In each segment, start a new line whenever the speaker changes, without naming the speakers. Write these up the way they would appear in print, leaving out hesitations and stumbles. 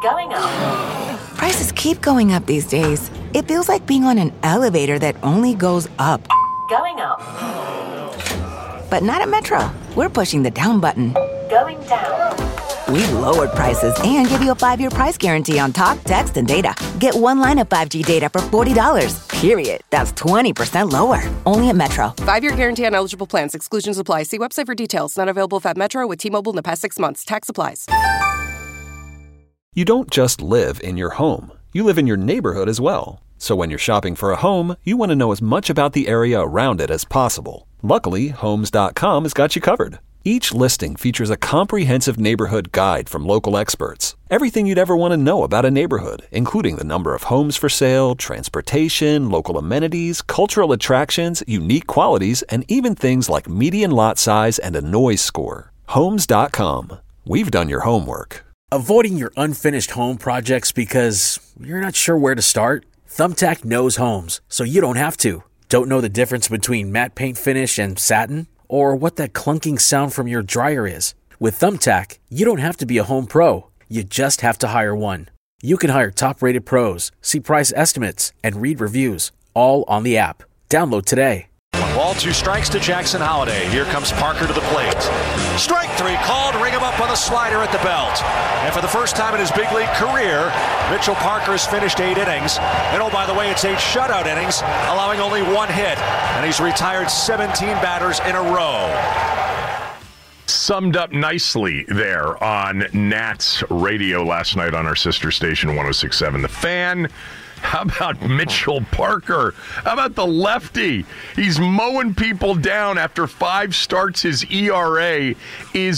Going up.
Prices keep going up these days. It feels like being on an elevator that only goes up.
Going up.
But not at Metro. We're pushing the down button.
Going down.
We've lowered prices and give you a 5-year price guarantee on talk, text, and data. Get one line of 5G data for $40, period. That's 20% lower. Only at Metro.
5-year guarantee on eligible plans. Exclusions apply. See website for details. Not available at Metro with T-Mobile in the past 6 months. Tax applies.
You don't just live in your home. You live in your neighborhood as well. So when you're shopping for a home, you want to know as much about the area around it as possible. Luckily, Homes.com has got you covered. Each listing features a comprehensive neighborhood guide from local experts. Everything you'd ever want to know about a neighborhood, including the number of homes for sale, transportation, local amenities, cultural attractions, unique qualities, and even things like median lot size and a noise score. Homes.com. We've done your homework.
Avoiding your unfinished home projects because you're not sure where to start? Thumbtack knows homes, so you don't have to. Don't know the difference between matte paint finish and satin? Or what that clunking sound from your dryer is? With Thumbtack, you don't have to be a home pro. You just have to hire one. You can hire top-rated pros, see price estimates, and read reviews, all on the app. Download today.
Ball 2 strikes to Jackson Holliday. Here comes Parker to the plate. Strike 3 called. Ring him up on the slider at the belt. And for the first time in his big league career, Mitchell Parker has finished 8 innings. And oh, by the way, it's 8 shutout innings, allowing only 1 hit. And he's retired 17 batters in a row.
Summed up nicely there on Nats Radio last night on our sister station 106.7 The Fan. How about Mitchell Parker? How about the lefty? He's mowing people down after 5 starts. His ERA is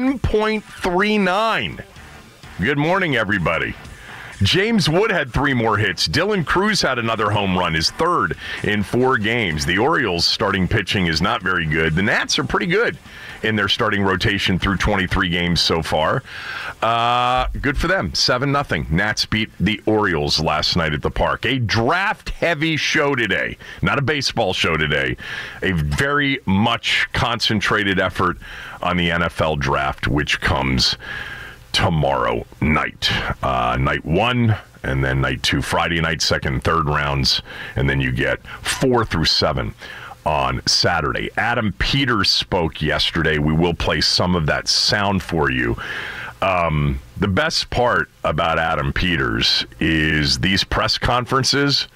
1.39. Good morning, everybody. James Wood had 3 more hits. Dylan Cruz had another home run, his 3rd in 4 games. The Orioles' starting pitching is not very good. The Nats are pretty good in their starting rotation through 23 games so far. Good for them. 7-0. Nats beat the Orioles last night at the Park. A draft-heavy show today. Not a baseball show today. A very much concentrated effort on the NFL draft, which comes tomorrow night. Night 1 and then night 2, Friday night, 2nd and 3rd rounds, and then you get 4 through 7 on Saturday. Adam Peters spoke yesterday. We will play some of that sound for you. The best part about Adam Peters is these press conferences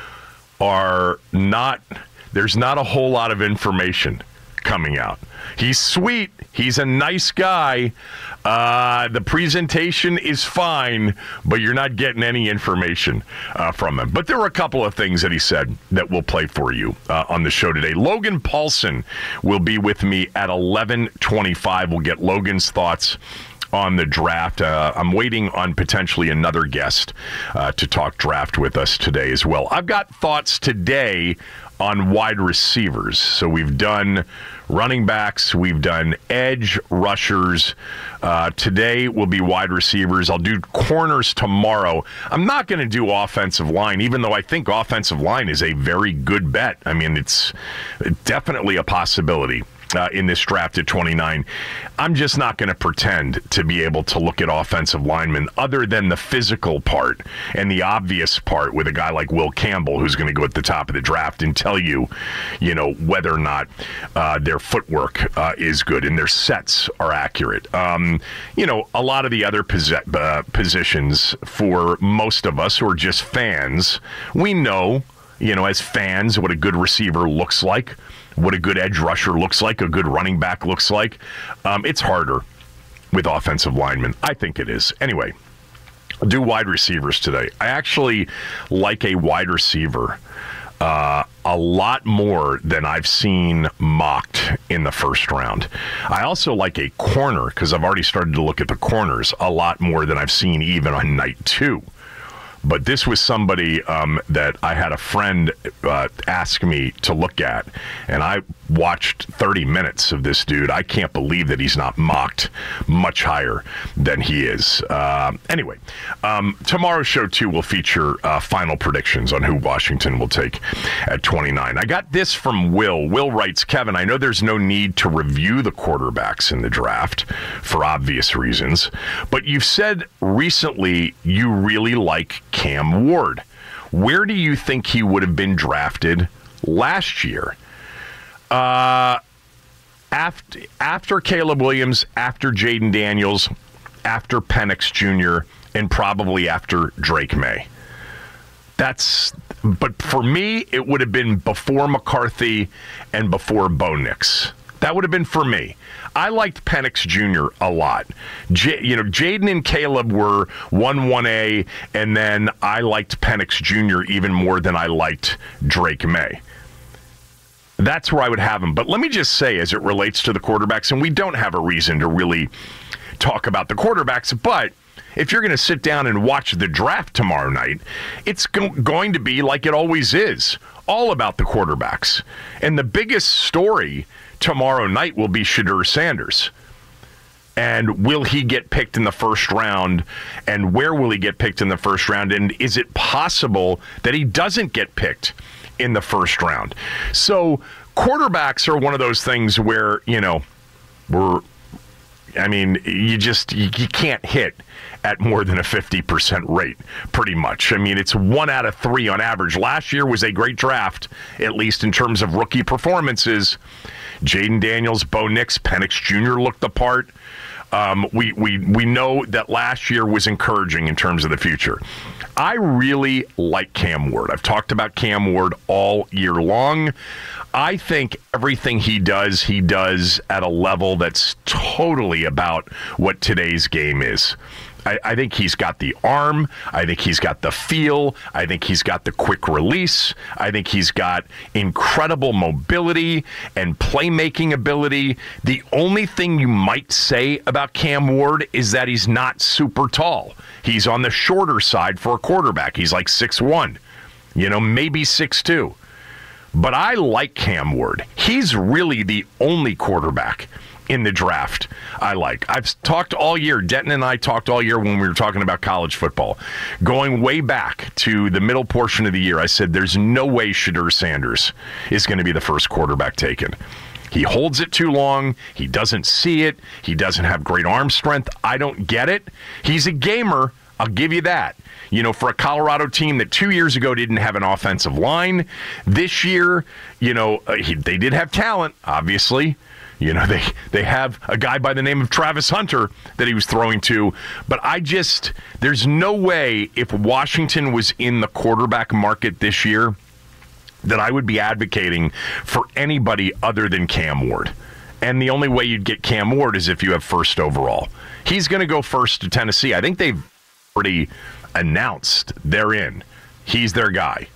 are not, there's not a whole lot of information coming out. He's sweet. He's a nice guy. The presentation is fine, but you're not getting any information from him. But there were a couple of things that he said that we'll play for you on the show today. Logan Paulson will be with me at 11:25. We'll get Logan's thoughts on the draft. I'm waiting on potentially another guest to talk draft with us today as well. I've got thoughts today on wide receivers. So we've done running backs, we've done edge rushers. Today will be wide receivers. I'll do corners tomorrow. I'm not going to do offensive line, even though I think offensive line is a very good bet. I mean, it's definitely a possibility in this draft at 29. I'm just not going to pretend to be able to look at offensive linemen other than the physical part and the obvious part with a guy like Will Campbell, who's going to go at the top of the draft and tell you, whether or not their footwork is good and their sets are accurate. A lot of the other positions for most of us who are just fans, we know, as fans, what a good receiver looks like, what a good edge rusher looks like, a good running back looks like. It's harder with offensive linemen. I think it is. Anyway, I'll do wide receivers today. I actually like a wide receiver a lot more than I've seen mocked in the first round. I also like a corner, because I've already started to look at the corners, a lot more than I've seen even on night 2. But this was somebody that I had a friend ask me to look at, and I watched 30 minutes of this dude. I can't believe that he's not mocked much higher than he is. Anyway, tomorrow's show, too, will feature final predictions on who Washington will take at 29. I got this from Will. Will writes, Kevin, I know there's no need to review the quarterbacks in the draft for obvious reasons, but you've said recently you really like Cam Ward. Where do you think he would have been drafted last year? After Caleb Williams, after Jaden Daniels, after Penix Jr., and probably after Drake May. But for me, it would have been before McCarthy and before Bo Nix. That would have been for me. I liked Penix Jr. a lot. Jaden and Caleb were 1A, and then I liked Penix Jr. even more than I liked Drake May. That's where I would have him. But let me just say, as it relates to the quarterbacks, and we don't have a reason to really talk about the quarterbacks, but if you're going to sit down and watch the draft tomorrow night, it's going to be like it always is, all about the quarterbacks. And the biggest story tomorrow night will be Shedeur Sanders. And will he get picked in the first round? And where will he get picked in the first round? And is it possible that he doesn't get picked in the first round? So quarterbacks are one of those things where, you can't hit at more than a 50% rate, pretty much. I mean, it's 1 out of 3 on average. Last year was a great draft, at least in terms of rookie performances. Jaden Daniels, Bo Nix, Penix Jr. looked the part. We know that last year was encouraging in terms of the future. I really like Cam Ward. I've talked about Cam Ward all year long. I think everything he does at a level that's totally about what today's game is. I think he's got the arm. I think he's got the feel. I think he's got the quick release. I think he's got incredible mobility and playmaking ability. The only thing you might say about Cam Ward is that he's not super tall. He's on the shorter side for a quarterback. He's like 6'1", maybe 6'2". But I like Cam Ward. He's really the only quarterback in the draft I like. I've talked all year. Denton and I talked all year when we were talking about college football. Going way back to the middle portion of the year, I said there's no way Shedeur Sanders is going to be the first quarterback taken. He holds it too long. He doesn't see it. He doesn't have great arm strength. I don't get it. He's a gamer. I'll give you that. For a Colorado team that 2 years ago didn't have an offensive line, this year, they did have talent, obviously. They have a guy by the name of Travis Hunter that he was throwing to. But there's no way if Washington was in the quarterback market this year that I would be advocating for anybody other than Cam Ward. And the only way you'd get Cam Ward is if you have first overall. He's going to go first to Tennessee. I think they've already announced they're in. He's their guy.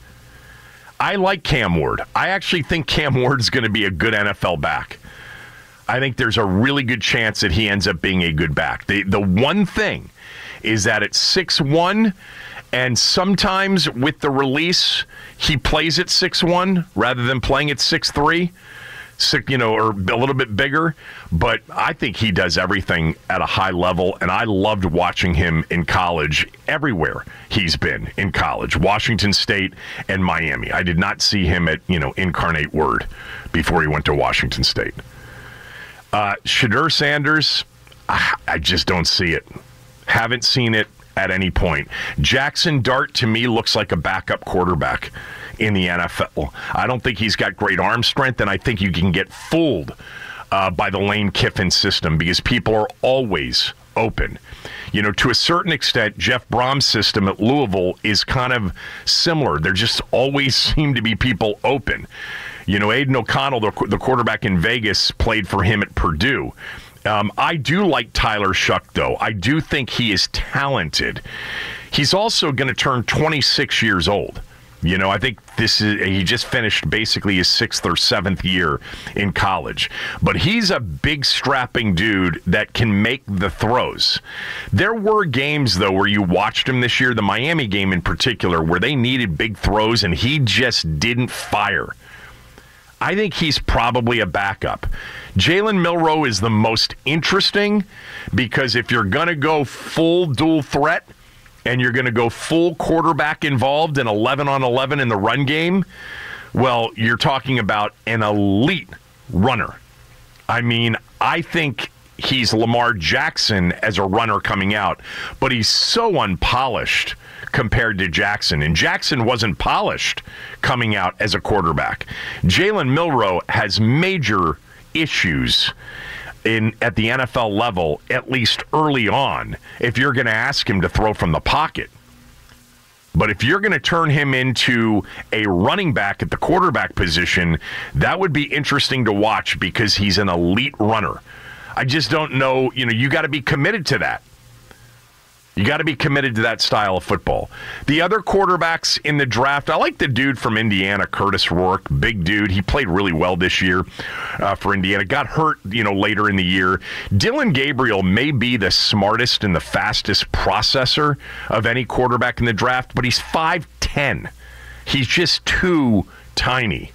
I like Cam Ward. I actually think Cam Ward's going to be a good NFL back. I think there's a really good chance that he ends up being a good back. The one thing is that at 6'1", and sometimes with the release, he plays at 6'1" rather than playing at 6'3", or a little bit bigger. But I think he does everything at a high level, and I loved watching him in college everywhere he's been in college, Washington State and Miami. I did not see him at, Incarnate Word before he went to Washington State. Shedeur Sanders, I just don't see it. Haven't seen it at any point. Jackson Dart, to me, looks like a backup quarterback in the NFL. I don't think he's got great arm strength, and I think you can get fooled by the Lane Kiffin system because people are always open. To a certain extent, Jeff Brom's system at Louisville is kind of similar. There just always seem to be people open. Aiden O'Connell, the quarterback in Vegas, played for him at Purdue. I do like Tyler Shuck, though. I do think he is talented. He's also going to turn 26 years old I think he just finished basically his 6th or 7th year in college. But he's a big, strapping dude that can make the throws. There were games, though, where you watched him this year, the Miami game in particular, where they needed big throws and he just didn't fire. I think he's probably a backup. Jalen Milroe is the most interesting because if you're going to go full dual threat, and you're going to go full quarterback involved in 11-on-11 in the run game, well, you're talking about an elite runner. I mean, I think he's Lamar Jackson as a runner coming out, but he's so unpolished compared to Jackson. And Jackson wasn't polished coming out as a quarterback. Jalen Milroe has major issues at the NFL level, at least early on, if you're going to ask him to throw from the pocket. But if you're going to turn him into a running back at the quarterback position, that would be interesting to watch because he's an elite runner. I just don't know, you got to be committed to that. You got to be committed to that style of football. The other quarterbacks in the draft, I like the dude from Indiana, Curtis Rourke, big dude. He played really well this year for Indiana. Got hurt, later in the year. Dylan Gabriel may be the smartest and the fastest processor of any quarterback in the draft, but he's 5'10". He's just too tiny.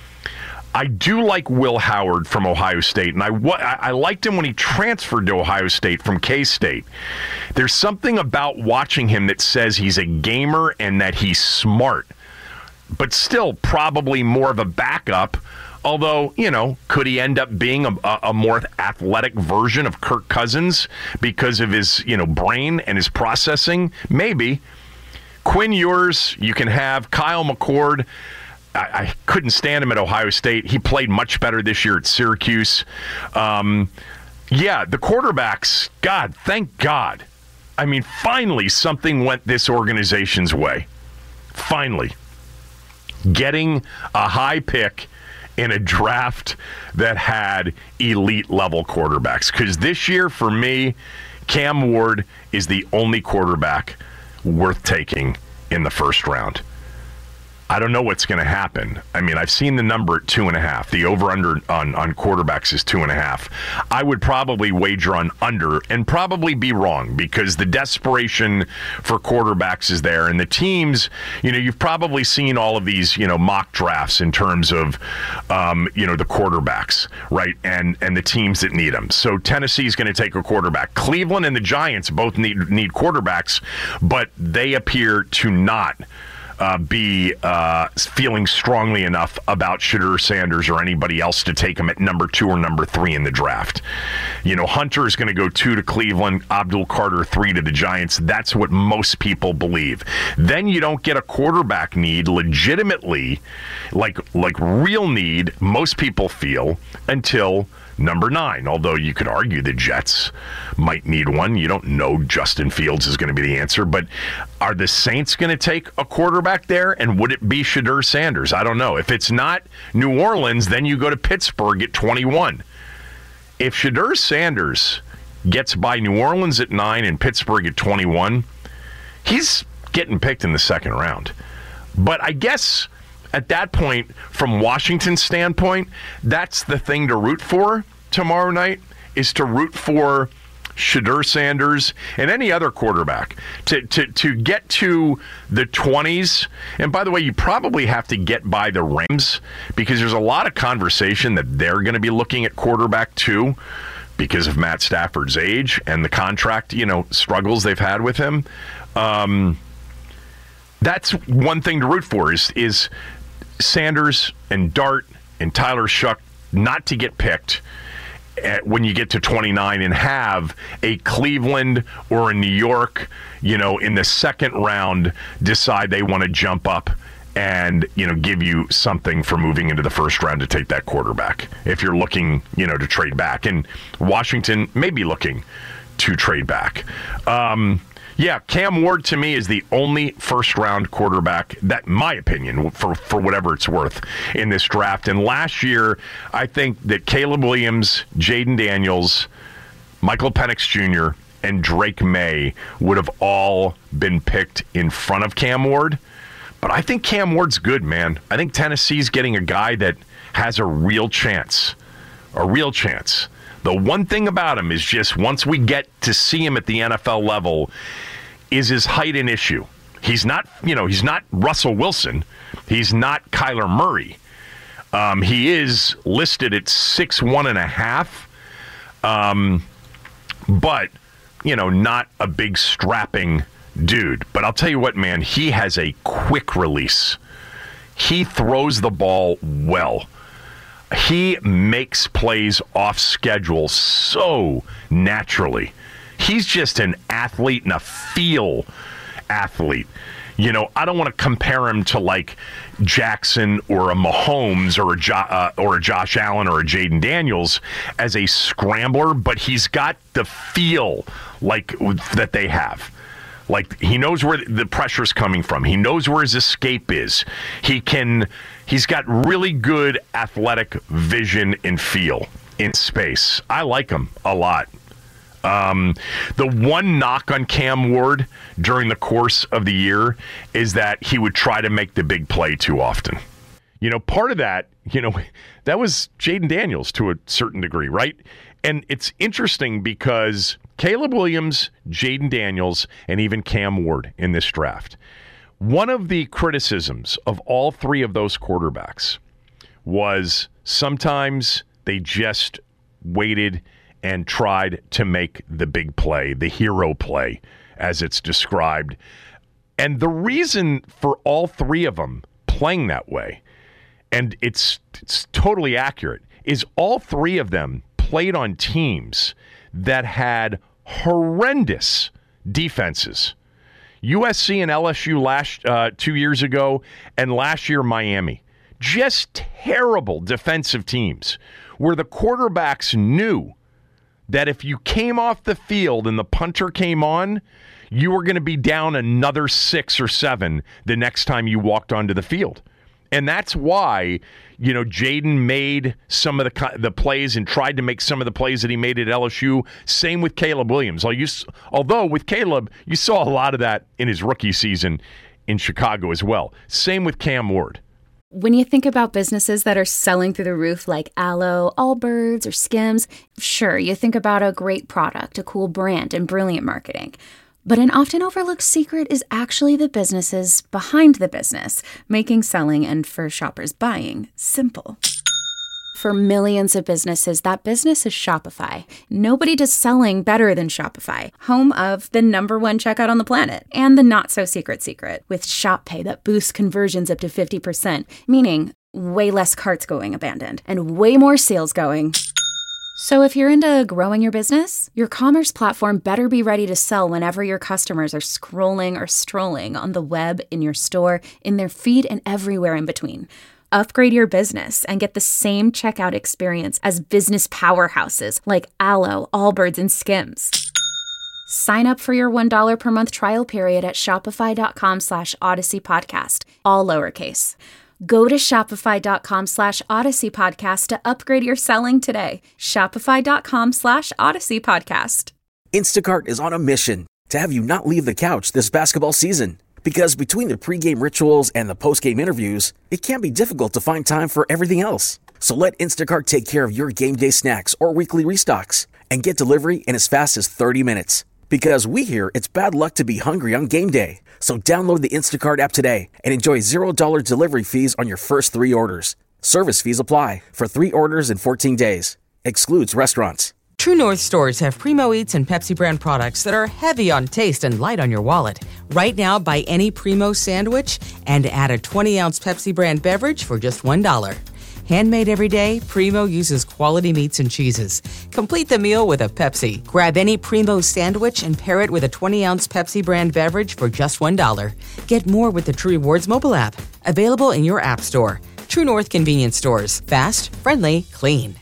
I do like Will Howard from Ohio State, and I liked him when he transferred to Ohio State from K-State. There's something about watching him that says he's a gamer and that he's smart, but still probably more of a backup, although, could he end up being a more athletic version of Kirk Cousins because of his, brain and his processing? Maybe. Quinn Ewers, you can have. Kyle McCord, I couldn't stand him at Ohio State. He played much better this year at Syracuse. The quarterbacks, God, thank God. I mean, finally something went this organization's way. Finally. Getting a high pick in a draft that had elite-level quarterbacks. Because this year, for me, Cam Ward is the only quarterback worth taking in the first round. I don't know what's going to happen. I mean, I've seen the number at 2.5. The over-under on quarterbacks is 2.5. I would probably wager on under and probably be wrong because the desperation for quarterbacks is there. And the teams, you've probably seen all of these, mock drafts in terms of, the quarterbacks, right? And the teams that need them. So Tennessee's going to take a quarterback. Cleveland and the Giants both need quarterbacks, but they appear to not be feeling strongly enough about Shedeur Sanders or anybody else to take him at number 2 or number 3 in the draft. Hunter is going to go 2 to Cleveland, Abdul Carter 3 to the Giants. That's what most people believe. Then you don't get a quarterback need legitimately, like real need, most people feel, until number 9, although you could argue the Jets might need one. You don't know Justin Fields is going to be the answer, but are the Saints going to take a quarterback there, and would it be Shedeur Sanders? I don't know. If it's not New Orleans, then you go to Pittsburgh at 21. If Shedeur Sanders gets by New Orleans at 9 and Pittsburgh at 21, he's getting picked in the second round. But I guess at that point, from Washington's standpoint, that's the thing to root for tomorrow night, is to root for Shedeur Sanders and any other quarterback to get to the 20s. And by the way, you probably have to get by the Rams because there's a lot of conversation that they're going to be looking at quarterback too because of Matt Stafford's age and the contract, struggles they've had with him. That's one thing to root for is Sanders and Dart and Tyler Shuck not to get picked when you get to 29 and have a Cleveland or a New York, in the second round decide they want to jump up and, give you something for moving into the first round to take that quarterback. If you're looking, to trade back. And Washington may be looking to trade back. Cam Ward to me is the only first-round quarterback, that, in my opinion, for whatever it's worth, in this draft. And last year, I think that Caleb Williams, Jaden Daniels, Michael Penix Jr., and Drake May would have all been picked in front of Cam Ward. But I think Cam Ward's good, man. I think Tennessee's getting a guy that has a real chance. A real chance. The one thing about him is just once we get to see him at the NFL level, is his height an issue? He's not, he's not Russell Wilson. He's not Kyler Murray. He is listed at 6'1.5", but, not a big strapping dude. But I'll tell you what, man, he has a quick release. He throws the ball well. He makes plays off schedule so naturally. He's just an athlete and a feel athlete. I don't want to compare him to like Jackson or a Mahomes or a Josh Allen or a Jaden Daniels as a scrambler, but he's got the feel like that they have. Like he knows where the pressure's coming from. He knows where his escape is. He's got really good athletic vision and feel in space. I like him a lot. The one knock on Cam Ward during the course of the year is that he would try to make the big play too often. Part of that, that was Jaden Daniels to a certain degree, right? And it's interesting because Caleb Williams, Jaden Daniels, and even Cam Ward in this draft. One of the criticisms of all three of those quarterbacks was sometimes they just waited and tried to make the big play, the hero play, as it's described. And the reason for all three of them playing that way, and it's totally accurate, is all three of them played on teams that had horrendous defenses. USC and LSU 2 years ago, and last year Miami. Just terrible defensive teams where the quarterbacks knew that if you came off the field and the punter came on, you were going to be down another 6 or 7 the next time you walked onto the field. And that's why, Jaden made some of the plays and tried to make some of the plays that he made at LSU. Same with Caleb Williams. Although with Caleb, you saw a lot of that in his rookie season in Chicago as well. Same with Cam Ward.
When you think about businesses that are selling through the roof like Aloe, Allbirds, or Skims, sure, you think about a great product, a cool brand, and brilliant marketing. But an often overlooked secret is actually the businesses behind the business, making selling and, for shoppers, buying simple. For millions of businesses, that business is Shopify. Nobody does selling better than Shopify, home of the #1 checkout on the planet, and the not-so-secret secret, with Shop Pay that boosts conversions up to 50%, meaning way less carts going abandoned, and way more sales going. So if you're into growing your business, your commerce platform better be ready to sell whenever your customers are scrolling or strolling on the web, in your store, in their feed, and everywhere in between. Upgrade your business and get the same checkout experience as business powerhouses like Aloe, Allbirds, and Skims. Sign up for your $1 per month trial period at shopify.com/Odyssey Podcast, all lowercase. Go to shopify.com/Odyssey Podcast to upgrade your selling today. Shopify.com/Odyssey Podcast.
Instacart is on a mission to have you not leave the couch this basketball season. Because between the pregame rituals and the postgame interviews, it can be difficult to find time for everything else. So let Instacart take care of your game day snacks or weekly restocks and get delivery in as fast as 30 minutes. Because we hear it's bad luck to be hungry on game day. So download the Instacart app today and enjoy $0 delivery fees on your first 3 orders. Service fees apply for 3 orders in 14 days. Excludes restaurants.
True North stores have Primo Eats and Pepsi brand products that are heavy on taste and light on your wallet. Right now, buy any Primo sandwich and add a 20-ounce Pepsi brand beverage for just $1. Handmade every day, Primo uses quality meats and cheeses. Complete the meal with a Pepsi. Grab any Primo sandwich and pair it with a 20-ounce Pepsi brand beverage for just $1. Get more with the True Rewards mobile app. Available in your app store. True North convenience stores. Fast, friendly, clean.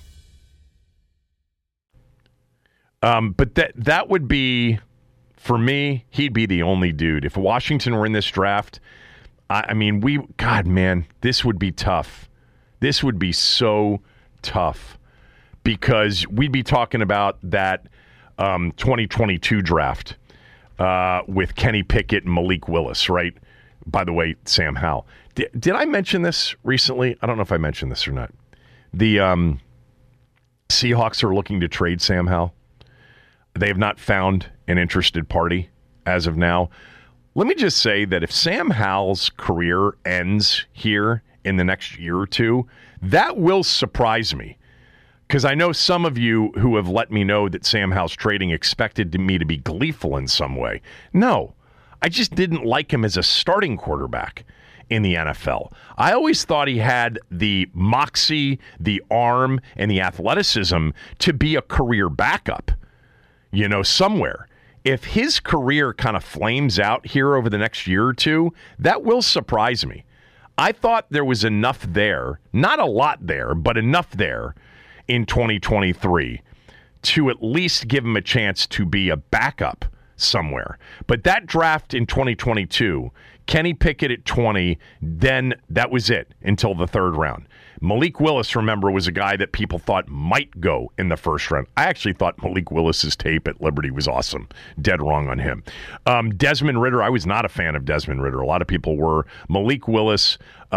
But that would be, for me, he'd be the only dude. If Washington were in this draft, God, man, this would be tough. This would be so tough because we'd be talking about that 2022 draft with Kenny Pickett and Malik Willis, right? by the way, Sam Howell. Did I mention this recently? I don't know if I mentioned this or not. The Seahawks are looking to trade Sam Howell. They have not found an interested party as of now. Let me just say that if Sam Howell's career ends here in the next year or two, that will surprise me. Because I know some of you who have let me know that Sam Howell's trading expected me to be gleeful in some way. No, I just didn't like him as a starting quarterback in the NFL. I always thought he had the moxie, the arm, and the athleticism to be a career backup, somewhere. If his career kind of flames out here over the next year or two, that will surprise me. I thought there was enough there, not a lot there, but enough there in 2023 to at least give him a chance to be a backup somewhere. But that draft in 2022, Kenny Pickett at 20, then that was it until the third round. Malik Willis, remember, was a guy that people thought might go in the first round. I actually thought Malik Willis's tape at Liberty was awesome. Dead wrong on him. Desmond Ridder, I was not a fan of Desmond Ridder. A lot of people were. Malik Willis,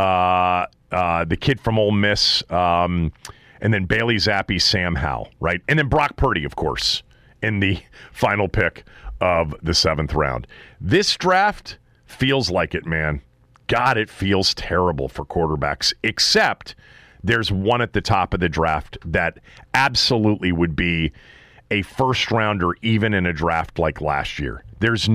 the kid from Ole Miss, and then Bailey Zappi, Sam Howell, right? And then Brock Purdy, of course, in the final pick of the 7th round. This draft feels like it, man. God, it feels terrible for quarterbacks, except there's one at the top of the draft that absolutely would be a first rounder even in a draft like last year.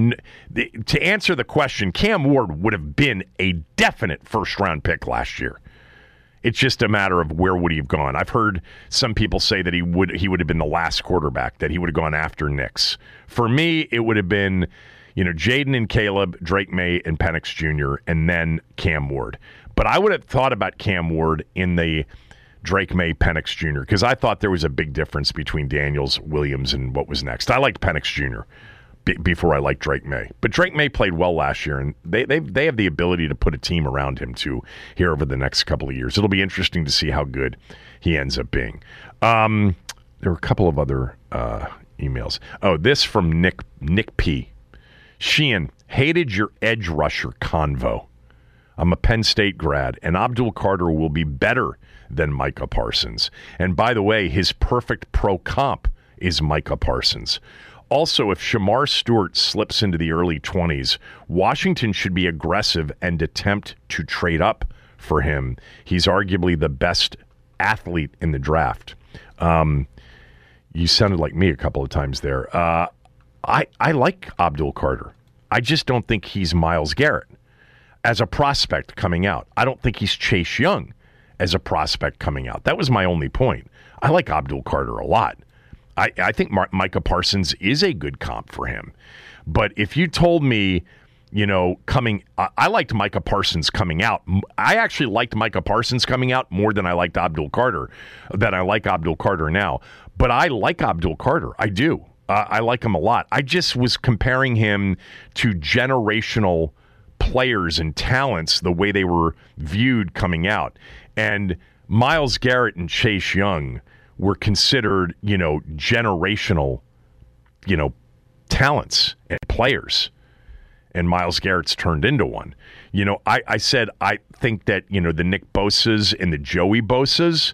To answer the question, Cam Ward would have been a definite first round pick last year. It's just a matter of where would he have gone. I've heard some people say that he would have been the last quarterback, that he would have gone after Nix. For me, it would have been, Jaden and Caleb, Drake May and Penix Jr., and then Cam Ward. But I would have thought about Cam Ward in the Drake May, Penix Jr., because I thought there was a big difference between Daniels, Williams, and what was next. I liked Penix Jr. Before I liked Drake May. But Drake May played well last year, and they have the ability to put a team around him, too, here over the next couple of years. It'll be interesting to see how good he ends up being. There were a couple of other emails. Oh, this from Nick P. Sheehan, hated your edge rusher convo. I'm a Penn State grad, and Abdul Carter will be better than Micah Parsons. And by the way, his perfect pro comp is Micah Parsons. Also, if Shamar Stewart slips into the early 20s, Washington should be aggressive and attempt to trade up for him. He's arguably the best athlete in the draft. You sounded like me a couple of times there. I like Abdul Carter. I just don't think he's Myles Garrett as a prospect coming out. I don't think he's Chase Young as a prospect coming out. That was my only point. I like Abdul Carter a lot. I think Micah Parsons is a good comp for him. But if you told me, I liked Micah Parsons coming out. I actually liked Micah Parsons coming out more than I liked Abdul Carter, than I like Abdul Carter now. But I like Abdul Carter. I do. I like him a lot. I just was comparing him to generational players and talents, the way they were viewed coming out. And Myles Garrett and Chase Young were considered, generational, talents and players. And Myles Garrett's turned into one. I said I think that, the Nick Bosas and the Joey Bosas,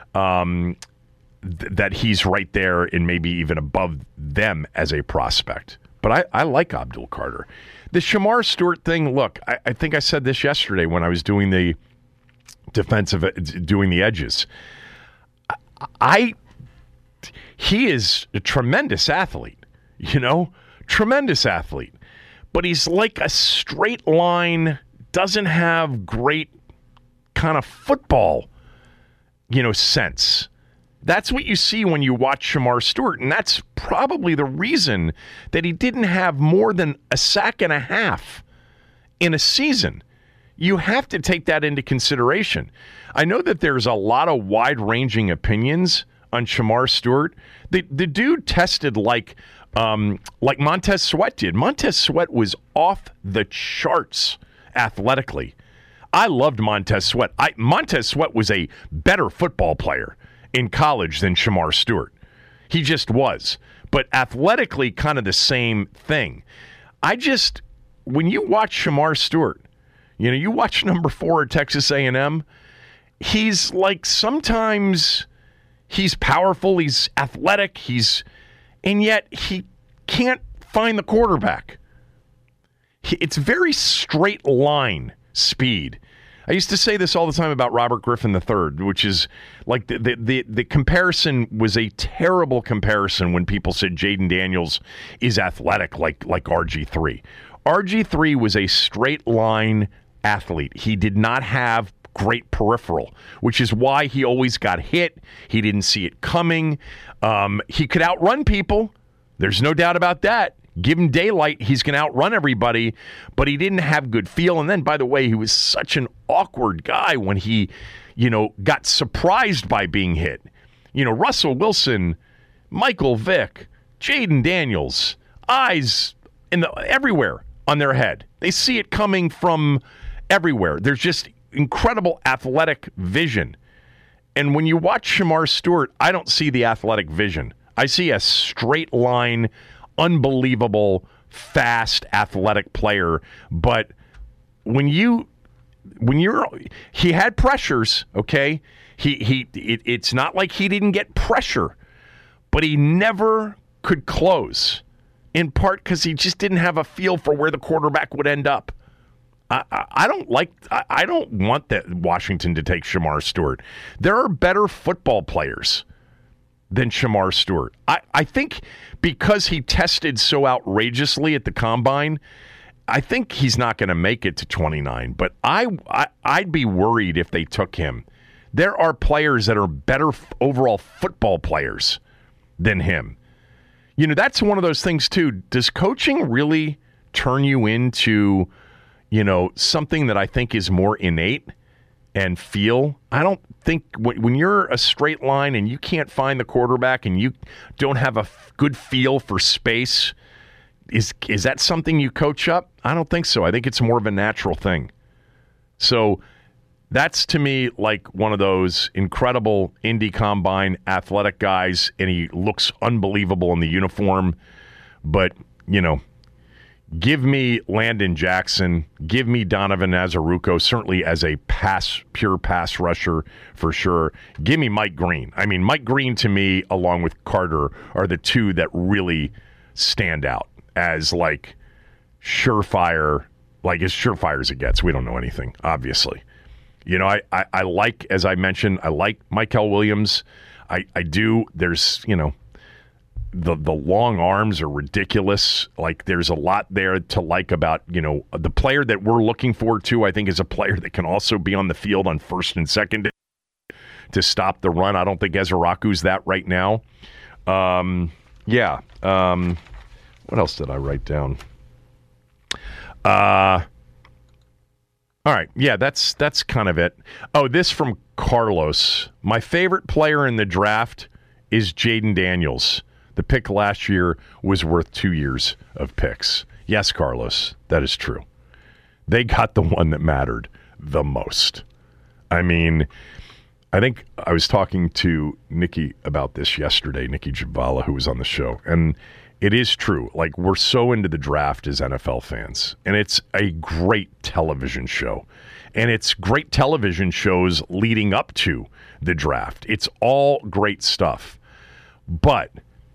that he's right there and maybe even above them as a prospect. But I like Abdul Carter. The Shamar Stewart thing, look, I think I said this yesterday when I was doing the doing the edges. He is a tremendous athlete, tremendous athlete. But he's like a straight line, doesn't have great kind of football, sense. That's what you see when you watch Shamar Stewart, and that's probably the reason that he didn't have more than a sack and a half in a season. You have to take that into consideration. I know that there's a lot of wide-ranging opinions on Shamar Stewart. The dude tested like Montez Sweat did. Montez Sweat was off the charts athletically. I loved Montez Sweat. Montez Sweat was a better football player in college than Shamar Stewart. He just was. But athletically, kind of the same thing. When you watch Shamar Stewart, You know, you watch number 4 at Texas A&M, he's like, sometimes he's powerful, he's athletic, and yet he can't find the quarterback. It's very straight line speed. I used to say this all the time about Robert Griffin III, which is like the comparison was a terrible comparison when people said Jaden Daniels is athletic like RG3. RG3 was a straight line athlete. He did not have great peripheral, which is why he always got hit. He didn't see it coming. He could outrun people. There's no doubt about that. Give him daylight, he's going to outrun everybody, but he didn't have good feel. And then, by the way, he was such an awkward guy when he, got surprised by being hit. Russell Wilson, Michael Vick, Jaden Daniels, eyes everywhere on their head. They see it coming from everywhere. There's just incredible athletic vision. And when you watch Shemar Stewart, I don't see the athletic vision. I see a straight line, unbelievable, fast, athletic player. But he had pressures, okay? It's not like he didn't get pressure, but he never could close, in part because he just didn't have a feel for where the quarterback would end up. I don't want that Washington to take Shemar Stewart. There are better football players than Shemar Stewart. I think because he tested so outrageously at the Combine, I think he's not going to make it to 29. But I'd be worried if they took him. There are players that are better overall football players than him. That's one of those things, too. Does coaching really turn you into, something that I think is more innate and feel? I don't think when you're a straight line and you can't find the quarterback and you don't have a good feel for space, is that something you coach up? I don't think so. I think it's more of a natural thing. So that's, to me, like one of those incredible Indy Combine athletic guys, and he looks unbelievable in the uniform. But, give me Landon Jackson. Give me Donovan Azaruko, certainly as a pure pass rusher for sure. Give me Mike Green. I mean, Mike Green, to me, along with Carter, are the two that really stand out as, like, surefire, like as surefire as it gets. We don't know anything, obviously. I like, as I mentioned, I like Mykel Williams. I do. There's, the long arms are ridiculous. Like, there's a lot there to like about, the player that we're looking forward to, I think, is a player that can also be on the field on first and second to stop the run. I don't think Ezeraku's that right now. What else did I write down? All right. Yeah, that's kind of it. Oh, this from Carlos. My favorite player in the draft is Jaden Daniels. The pick last year was worth 2 years of picks. Yes, Carlos, that is true. They got the one that mattered the most. I mean, I think I was talking to Nikki about this yesterday, Nikki Javala, who was on the show, and it is true. Like, we're so into the draft as NFL fans, and it's a great television show. And it's great television shows leading up to the draft. It's all great stuff. But,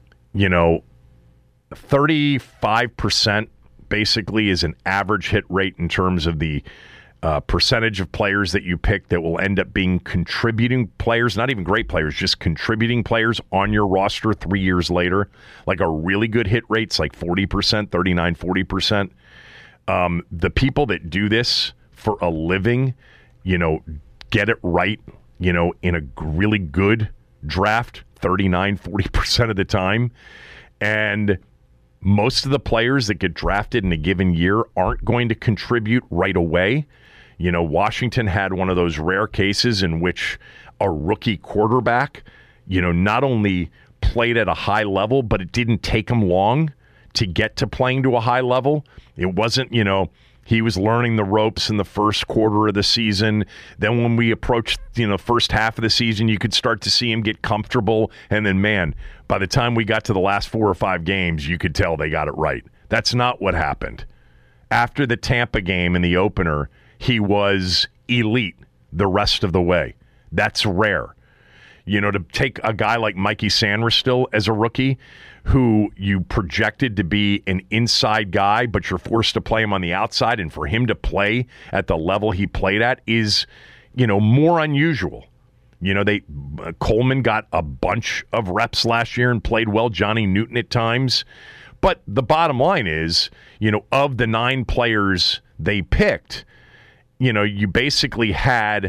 35% basically is an average hit rate in terms of the percentage of players that you pick that will end up being contributing players, not even great players, just contributing players on your roster 3 years later. Like a really good hit rate's like 40%, 39, 40%. The people that do this for a living, get it right, in a really good draft 39, 40% of the time. And most of the players that get drafted in a given year aren't going to contribute right away. Washington had one of those rare cases in which a rookie quarterback, not only played at a high level, but it didn't take him long to get to playing to a high level. It wasn't, he was learning the ropes in the first quarter of the season. Then when we approached, first half of the season, you could start to see him get comfortable. And then, man, by the time we got to the last 4 or 5 games, you could tell they got it right. That's not what happened. After the Tampa game in the opener, he was elite the rest of the way. That's rare. You know, to take a guy like Mikey Sainristil as a rookie who you projected to be an inside guy, but you're forced to play him on the outside, and for him to play at the level he played at is, you know, more unusual. You know, Coleman got a bunch of reps last year and played well. Johnny Newton at times. But the bottom line is, you know, of the 9 players they picked, you know, you basically had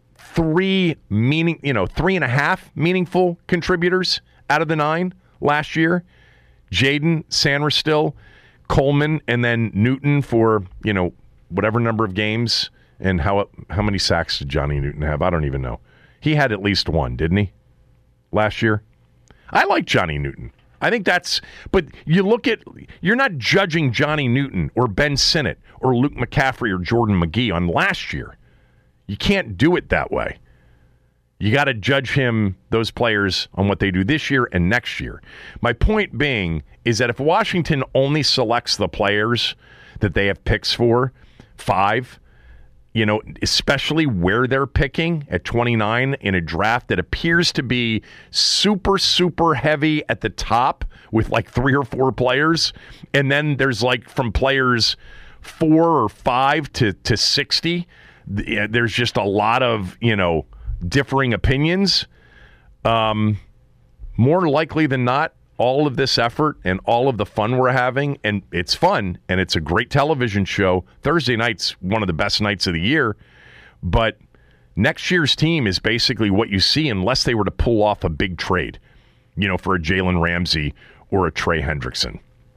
3.5 meaningful contributors out of the 9 last year. Jaden, Sainristil, Coleman, and then Newton for, you know, whatever number of games. And how many sacks did Johnny Newton have? I don't even know. He had at least 1, didn't he, last year? I like Johnny Newton. I think that's, but you're not judging Johnny Newton or Ben Sinnott or Luke McCaffrey or Jordan McGee on last year. You can't do it that way. You got to judge those players, on what they do this year and next year. My point being is that if Washington only selects the players that they have picks for, 5, you know, especially where they're picking at 29 in a draft that appears to be super, super heavy at the top with like 3 or 4 players. And then there's like from players 4 or 5 to 60. There's just a lot of, you know, differing opinions. More likely than not, all of this effort and all of the fun we're having, and it's fun, and it's a great television show. Thursday night's one of the best nights of the year, but next year's team is basically what you see unless they were to pull off a big trade, you know, for a Jalen Ramsey or a Trey Hendrickson.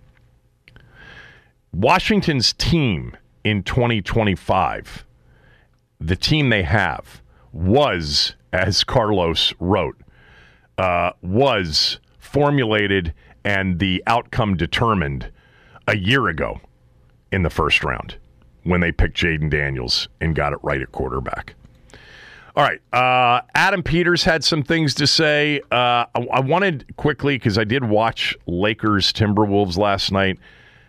Washington's team in 2025, the team they have, was, as Carlos wrote, was formulated and the outcome determined a year ago in the first round when they picked Jaden Daniels and got it right at quarterback. All right, Adam Peters had some things to say. I wanted quickly, because I did watch Lakers Timberwolves last night.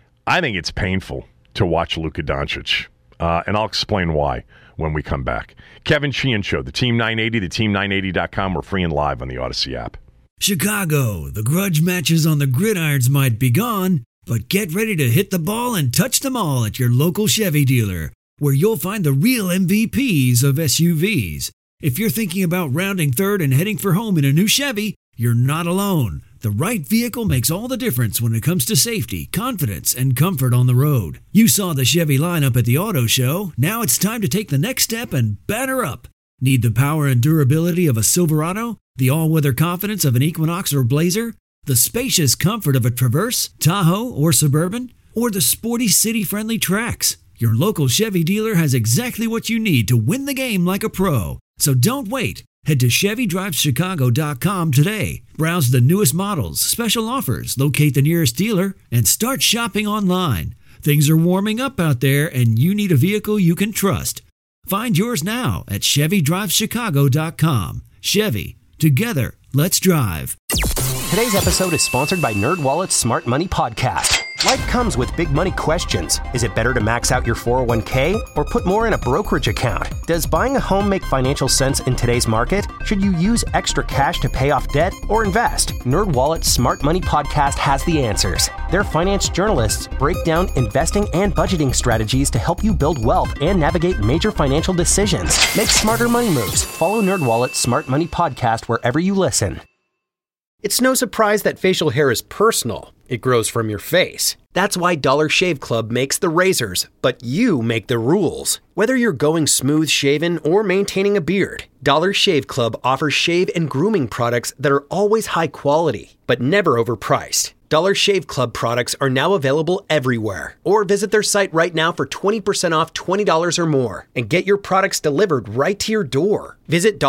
I think it's painful to watch Luka Doncic, and I'll explain why when we come back. Kevin Sheehan Show, the Team 980, the Team980.com. We're free and live on the Odyssey app.
Chicago, the grudge matches on the gridirons might be gone, but get ready to hit the ball and touch them all at your local Chevy dealer, where you'll find the real MVPs of SUVs. If you're thinking about rounding third and heading for home in a new Chevy, you're not alone. The right vehicle makes all the difference when it comes to safety, confidence, and comfort on the road. You saw the Chevy lineup at the auto show. Now it's time to take the next step and batter up. Need the power and durability of a Silverado? The all-weather confidence of an Equinox or Blazer? The spacious comfort of a Traverse, Tahoe, or Suburban? Or the sporty city-friendly Trax? Your local Chevy dealer has exactly what you need to win the game like a pro. So don't wait. Head to ChevyDrivesChicago.com today. Browse the newest models, special offers, locate the nearest dealer, and start shopping online. Things are warming up out there, and you need a vehicle you can trust. Find yours now at ChevyDrivesChicago.com. Chevy. Together, let's drive.
Today's episode is sponsored by NerdWallet's Smart Money Podcast. Life comes with big money questions. Is it better to max out your 401k or put more in a brokerage account? Does buying a home make financial sense in today's market? Should you use extra cash to pay off debt or invest? NerdWallet's Smart Money Podcast has the answers. Their finance journalists break down investing and budgeting strategies to help you build wealth and navigate major financial decisions. Make smarter money moves. Follow NerdWallet's Smart Money Podcast wherever you listen.
It's no surprise that facial hair is personal. It grows from your face. That's why Dollar Shave Club makes the razors, but you make the rules. Whether you're going smooth shaven or maintaining a beard, Dollar Shave Club offers shave and grooming products that are always high quality, but never overpriced. Dollar Shave Club products are now available everywhere. Or visit their site right now for 20% off $20 or more and get your products delivered right to your door. Visit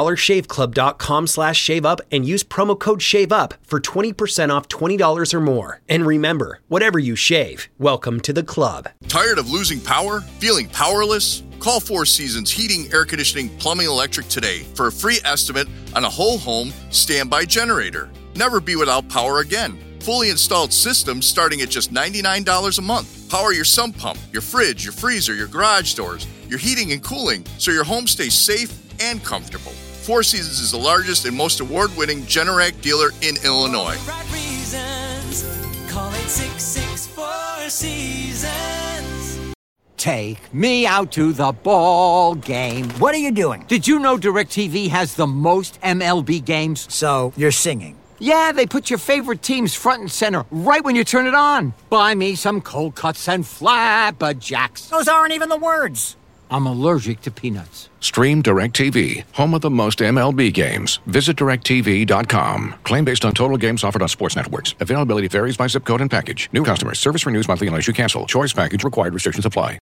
dollarshaveclub.com/shaveup and use promo code SHAVEUP for 20% off $20 or more. And remember, whatever you shave, welcome to the club.
Tired of losing power? Feeling powerless? Call Four Seasons Heating, Air Conditioning, Plumbing, Electric today for a free estimate on a whole home standby generator. Never be without power again. Fully installed systems starting at just $99 a month. Power your sump pump, your fridge, your freezer, your garage doors, your heating and cooling, so your home stays safe and comfortable. Four Seasons is the largest and most award-winning Generac dealer in Illinois.
Right reasons. Call it 664 Seasons.
Take me out to the ball game.
What are you doing?
Did you know DirecTV has the most MLB games?
So, you're singing.
Yeah, they put your favorite teams front and center right when you turn it on. Buy me some cold cuts and flapjacks.
Those aren't even the words.
I'm allergic to peanuts.
Stream DirecTV, home of the most MLB games. Visit DirecTV.com. Claim based on total games offered on sports networks. Availability varies by zip code and package. New customers. Service renews monthly unless you cancel. Choice package required. Restrictions apply.